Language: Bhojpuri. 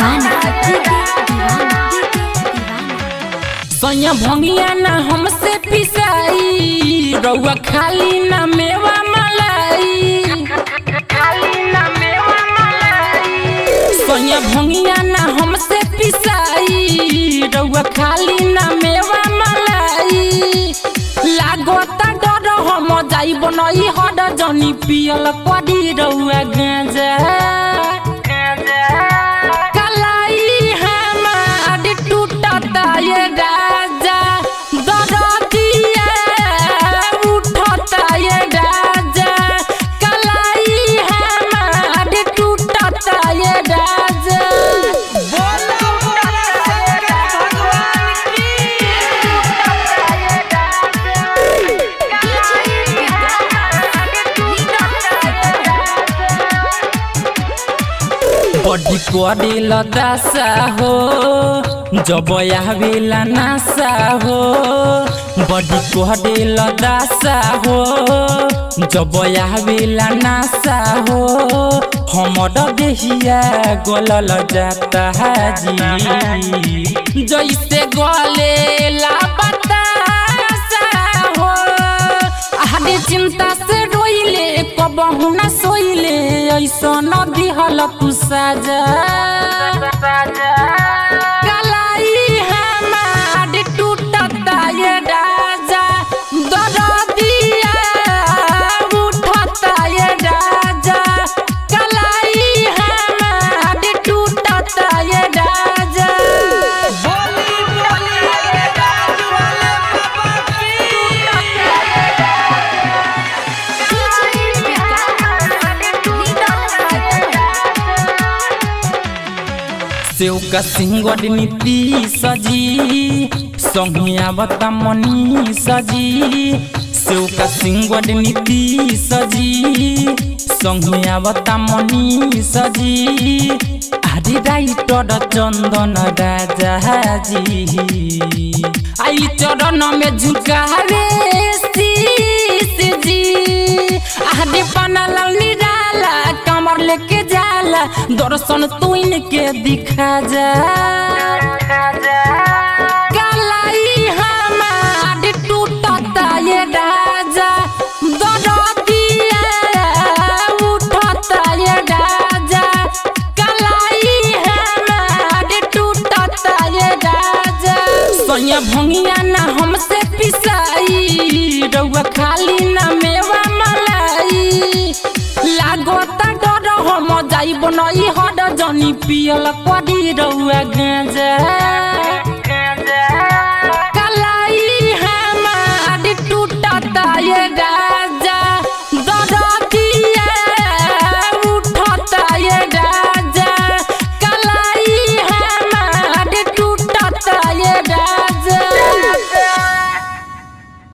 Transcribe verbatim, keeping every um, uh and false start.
सैया भंगिया ना हमसे पिसाई रउआ खाली ना मेवा मलाई सैया भंगिया ना हमसे पिसाई रउआ खाली ना मेवा मलाई लागोता डर हम जाइब नई हड जनी पियल पड़ी रउआ गांजा कलाई हमार टूटता ये राजा दरदिया उठता ये राजा कलाई हमार टूटता ये राजा बड़ी करेल दासा हो जब आवेला नासा हो बड़ी करेल दासा हो जब आवेला नासा हो हमर देहिया गलल जाता जी जैसे गलेला बतासा हो आदि चिंता से रोइले कबहू ना सोइले ऐसा न दिहल तू साजा कलाई हमार टूटता ये राजा दरदिया उठता ये राजा कलाई हमार टूटता ये राजा सेव का सिंगड़ नीति सजी संहिया बता मनी सजी सेव का सिंगड़ नीति सजी संहिया बता मनी सजी आदि राइटर चंदन राजा जी आई चरण में झुका रे शीश जी आदि बनल निराला कमर लेके जाला दर्शन तू इनके दिखा जा कलाई हमार टूटता ये राजा दरदिया उठता ये राजा कलाई हमार टूटता ये राजा सैया भंगिया ना हमसे पिसाई रउआ खाली ना मेवा मलाई लागोता डर हम जाइब नई हड जनी पियल पड़ी रउआ गांजा।